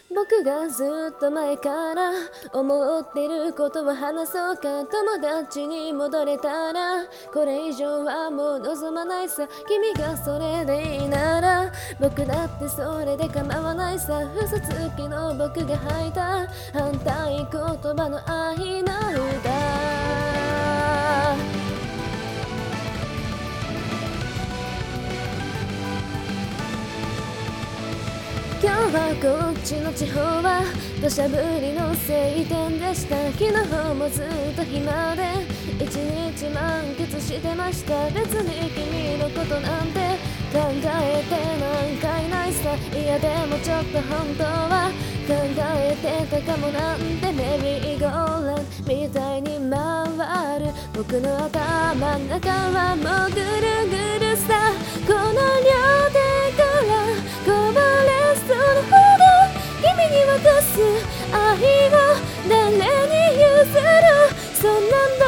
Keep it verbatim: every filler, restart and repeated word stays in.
僕がずっと前から思ってることを話そうか。友達に戻れたらこれ以上はもう望まないさ。君がそれでいいなら僕だってそれで構わないさ。嘘つきの僕が吐いた反対言葉の愛の歌。今日はこっちの地方は土砂降りの晴天でした。昨日もずっと暇で一日満喫してました。別に君のことなんて考えてなんかいないさ。いやでもちょっと本当は考えてたかもなんて。メリーゴーランみたいに回る僕の頭の中はもうぐるぐるさ。この両手からこぼれそうなほど君に渡す愛を誰に譲る。そんなの